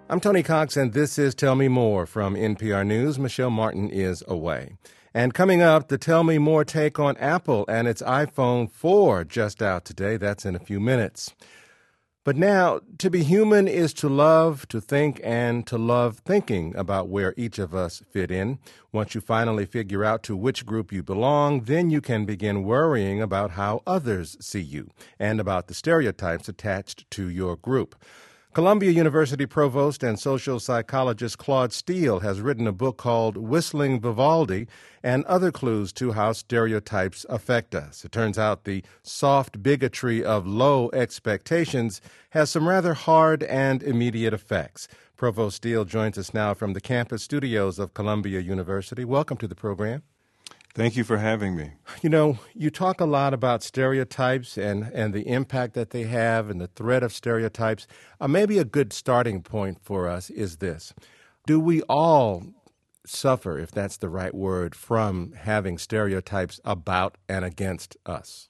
I'm Tony Cox, and this is Tell Me More from NPR News. Michelle Martin is away. And coming up, the Tell Me More take on Apple and its iPhone 4 just out today. That's in a few minutes. But now, to be human is to love, to think, and to love thinking about where each of us fit in. Once you finally figure out to which group you belong, then you can begin worrying about how others see you and about the stereotypes attached to your group. Columbia University provost and social psychologist Claude Steele has written a book called Whistling Vivaldi and Other Clues to How Stereotypes Affect Us. It turns out the soft bigotry of low expectations has some rather hard and immediate effects. Provost Steele joins us now from the campus studios of Columbia University. Welcome to the program. Thank you for having me. You know, you talk a lot about stereotypes and the impact that they have and the threat of stereotypes. Maybe a good starting point for us is this. Do we all suffer, if that's the right word, from having stereotypes about and against us?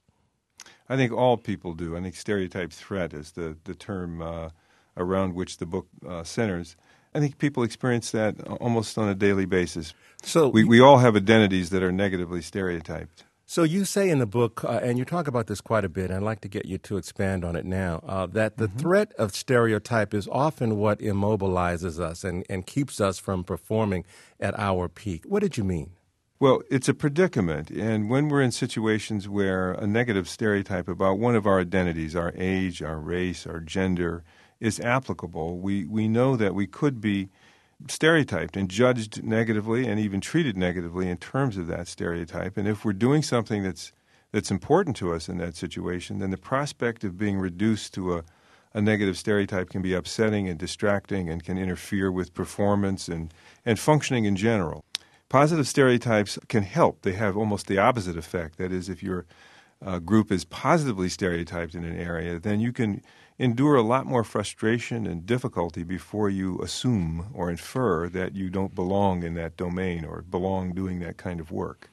I think all people do. I think stereotype threat is the term around which the book centers. I think people experience that almost on a daily basis. So we all have identities that are negatively stereotyped. So you say in the book, and you talk about this quite a bit, and I'd like to get you to expand on it now, that the threat of stereotype is often what immobilizes us and keeps us from performing at our peak. What did you mean? Well, it's a predicament, and when we're in situations where a negative stereotype about one of our identities, our age, our race, our gender, is applicable, we know that we could be stereotyped and judged negatively and even treated negatively in terms of that stereotype. And if we're doing something that's important to us in that situation, then the prospect of being reduced to a negative stereotype can be upsetting and distracting and can interfere with performance and functioning in general. Positive stereotypes can help. They have almost the opposite effect. That is, if your group is positively stereotyped in an area, then you can endure a lot more frustration and difficulty before you assume or infer that you don't belong in that domain or belong doing that kind of work.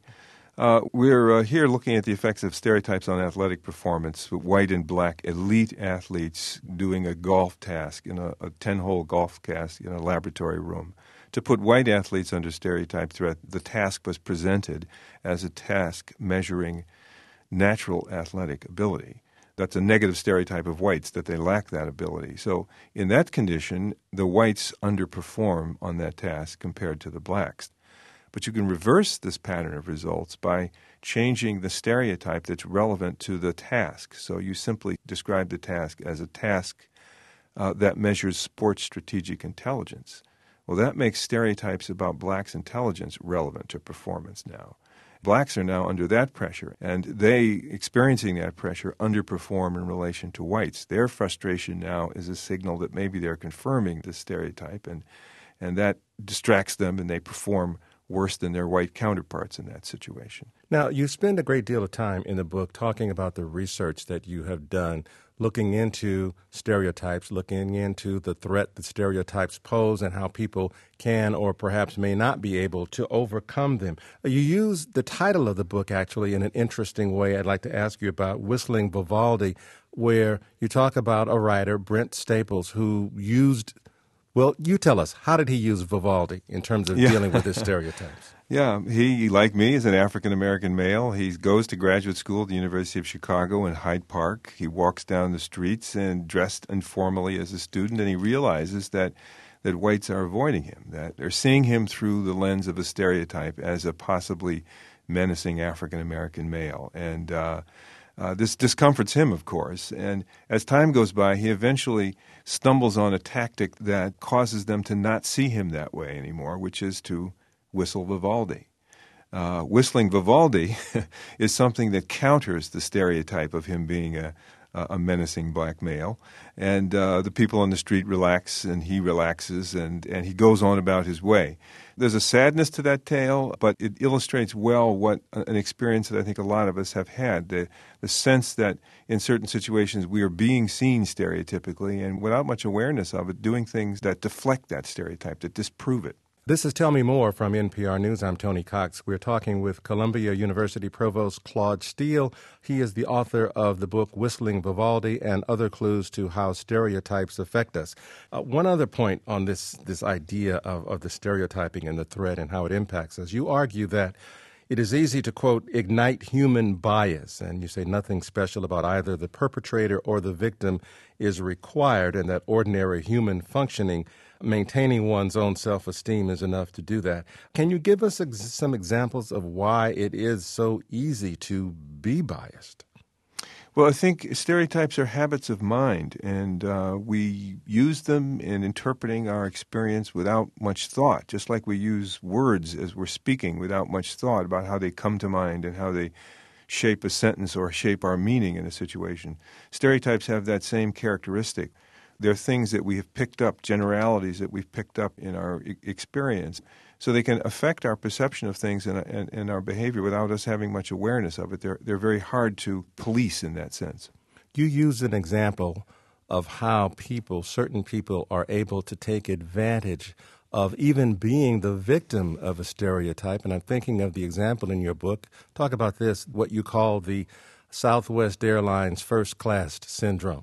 We're here looking at the effects of stereotypes on athletic performance. White and black elite athletes doing a golf task in a 10-hole golf task in a laboratory room. To put white athletes under stereotype threat, the task was presented as a task measuring natural athletic ability. That's a negative stereotype of whites, that they lack that ability. So in that condition, the whites underperform on that task compared to the blacks. But you can reverse this pattern of results by changing the stereotype that's relevant to the task. So you simply describe the task as a task that measures sports strategic intelligence. Well, that makes stereotypes about blacks' intelligence relevant to performance now. Blacks are now under that pressure, and they, experiencing that pressure, underperform in relation to whites. Their frustration now is a signal that maybe they're confirming this stereotype, and that distracts them, and they perform worse than their white counterparts in that situation. Now, you spend a great deal of time in the book talking about the research that you have done, looking into stereotypes, looking into the threat that stereotypes pose and how people can or perhaps may not be able to overcome them. You use the title of the book, actually, in an interesting way. I'd like to ask you about Whistling Vivaldi, where you talk about a writer, Brent Staples, who used, well, you tell us, how did he use Vivaldi in terms of dealing with his stereotypes? Yeah, he, like me, is an African-American male. He goes to graduate school at the University of Chicago in Hyde Park. He walks down the streets and dressed informally as a student, and he realizes that whites are avoiding him, that they're seeing him through the lens of a stereotype as a possibly menacing African-American male. And this discomforts him, of course. And as time goes by, he eventually stumbles on a tactic that causes them to not see him that way anymore, which is to whistle Vivaldi. Whistling Vivaldi is something that counters the stereotype of him being a menacing black male. And the people on the street relax, and he relaxes, and he goes on about his way. There's a sadness to that tale, but it illustrates well what an experience that I think a lot of us have had, the sense that in certain situations we are being seen stereotypically and without much awareness of it, doing things that deflect that stereotype, that disprove it. This is Tell Me More from NPR News. I'm Tony Cox. We're talking with Columbia University Provost Claude Steele. He is the author of the book Whistling Vivaldi and Other Clues to How Stereotypes Affect Us. One other point on this idea of the stereotyping and the threat and how it impacts us. You argue that it is easy to, quote, ignite human bias, and you say nothing special about either the perpetrator or the victim is required, and that ordinary human functioning, maintaining one's own self-esteem is enough to do that. Can you give us some examples of why it is so easy to be biased? Well, I think stereotypes are habits of mind, and we use them in interpreting our experience without much thought, just like we use words as we're speaking without much thought about how they come to mind and how they shape a sentence or shape our meaning in a situation. Stereotypes have that same characteristic. They're things that we have picked up, generalities that we've picked up in our experience. So they can affect our perception of things and our behavior without us having much awareness of it. They're very hard to police in that sense. You use an example of how certain people are able to take advantage of even being the victim of a stereotype. And I'm thinking of the example in your book. Talk about this, what you call the Southwest Airlines first class syndrome.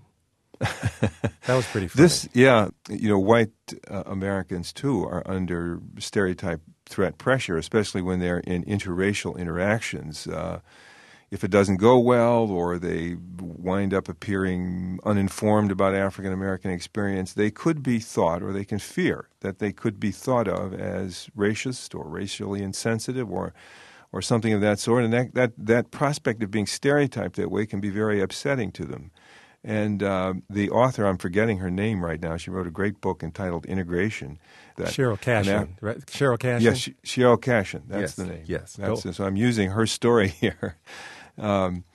That was pretty funny. White Americans, too, are under stereotype threat pressure, especially when they're in interracial interactions. If it doesn't go well or they wind up appearing uninformed about African-American experience, they could be thought, or they can fear that they could be thought of as racist or racially insensitive or something of that sort. And that prospect of being stereotyped that way can be very upsetting to them. And the author, I'm forgetting her name right now, she wrote a great book entitled Integration. Cheryl Cashin, right? Cheryl Cashin? Yes, Cheryl Cashin, that's the name. Yes. So I'm using her story here an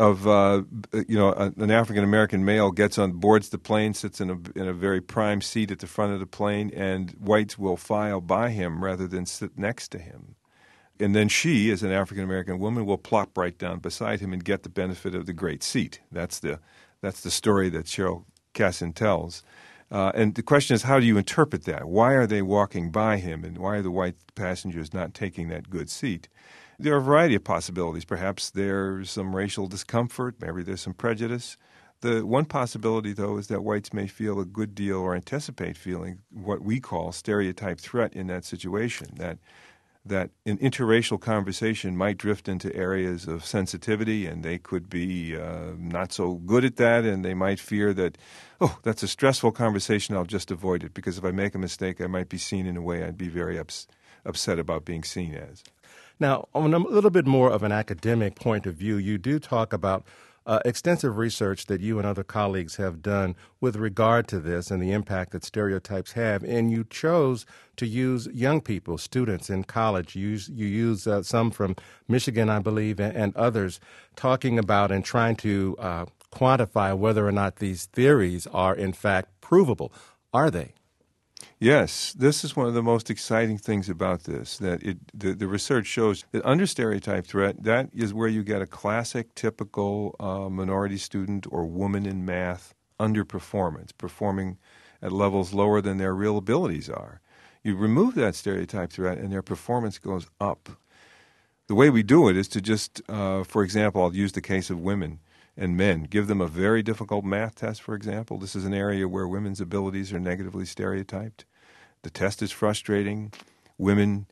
African-American male boards the plane, sits in a very prime seat at the front of the plane, and whites will file by him rather than sit next to him. And then she, as an African-American woman, will plop right down beside him and get the benefit of the great seat. That's the story that Cheryl Cassin tells. And the question is, how do you interpret that? Why are they walking by him, and why are the white passengers not taking that good seat? There are a variety of possibilities. Perhaps there's some racial discomfort. Maybe there's some prejudice. The one possibility, though, is that whites may feel a good deal or anticipate feeling what we call stereotype threat in that situation, that an interracial conversation might drift into areas of sensitivity, and they could be not so good at that, and they might fear that, that's a stressful conversation, I'll just avoid it, because if I make a mistake, I might be seen in a way I'd be very upset about being seen as. Now, on a little bit more of an academic point of view, you do talk about extensive research that you and other colleagues have done with regard to this and the impact that stereotypes have, and you chose to use young people, students in college. You use some from Michigan, I believe, and others, talking about and trying to quantify whether or not these theories are, in fact, provable. Are they? Yes, this is one of the most exciting things about this, that the research shows that under stereotype threat, that is where you get a classic, typical minority student or woman in math underperformance, performing at levels lower than their real abilities are. You remove that stereotype threat and their performance goes up. The way we do it is to just, for example, I'll use the case of women and men. Give them a very difficult math test, for example. This is an area where women's abilities are negatively stereotyped. The test is frustrating. Women,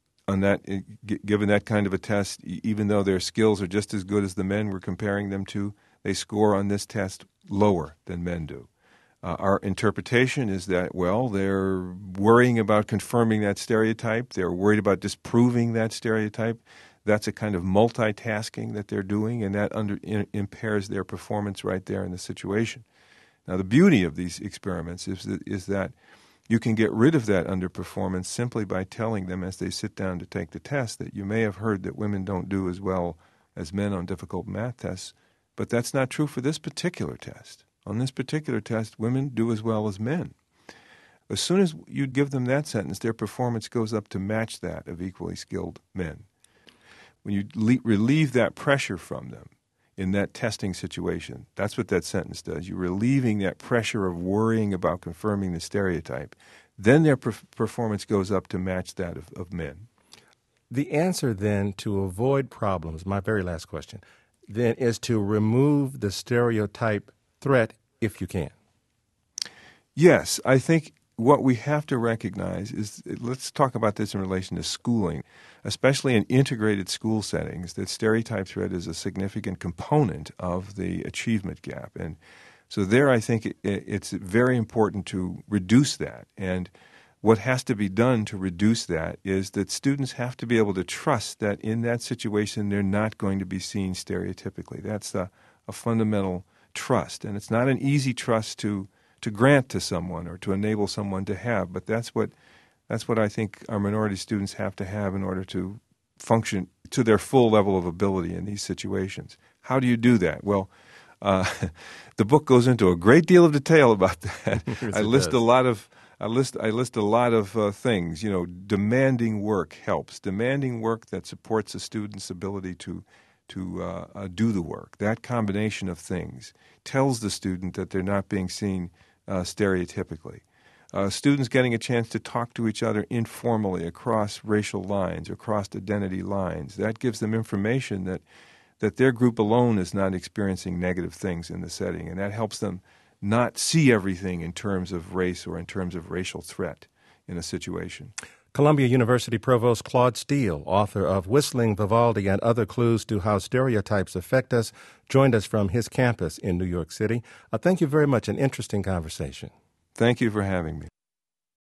given that kind of a test, even though their skills are just as good as the men we're comparing them to, they score on this test lower than men do. Our interpretation is that, they're worrying about confirming that stereotype. They're worried about disproving that stereotype. That's a kind of multitasking that they're doing, and that impairs their performance right there in the situation. Now, the beauty of these experiments is that you can get rid of that underperformance simply by telling them as they sit down to take the test that you may have heard that women don't do as well as men on difficult math tests, but that's not true for this particular test. On this particular test, women do as well as men. As soon as you give them that sentence, their performance goes up to match that of equally skilled men. When you relieve that pressure from them in that testing situation, that's what that sentence does. You're relieving that pressure of worrying about confirming the stereotype. then their performance goes up to match that of men. The answer then to avoid problems, my very last question, then is to remove the stereotype threat if you can. Yes, I think what we have to recognize is, let's talk about this in relation to schooling, especially in integrated school settings, that stereotype threat is a significant component of the achievement gap. And so there I think it's very important to reduce that. And what has to be done to reduce that is that students have to be able to trust that in that situation they're not going to be seen stereotypically. That's a fundamental trust. And it's not an easy trust to grant to someone or to enable someone to have, but that's what I think our minority students have to have in order to function to their full level of ability in these situations. How do you do that? Well, the book goes into a great deal of detail about that. Yes, I list a lot of things. Demanding work helps. Demanding work that supports a student's ability to do the work. That combination of things tells the student that they're not being seen stereotypically. Students getting a chance to talk to each other informally across racial lines, across identity lines. That gives them information that their group alone is not experiencing negative things in the setting, and that helps them not see everything in terms of race or in terms of racial threat in a situation. Columbia University Provost Claude Steele, author of Whistling Vivaldi and Other Clues to How Stereotypes Affect Us, joined us from his campus in New York City. Thank you very much. An interesting conversation. Thank you for having me.